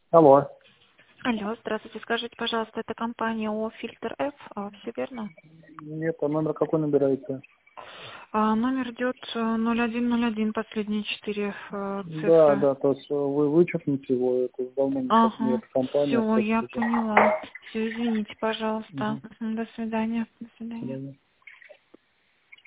Алло. Алло, здравствуйте. Скажите, пожалуйста, это компания ООО «Фильтр F», все верно? Нет, а номер какой набираете? Номер идет 0101, последние 4 Да, цифры. да, то есть вы вычеркните его, это давно никак не Ага, эта компания. все, я Спасибо. поняла. Все, извините, пожалуйста. Мгм. До свидания. До До свидания. свидания.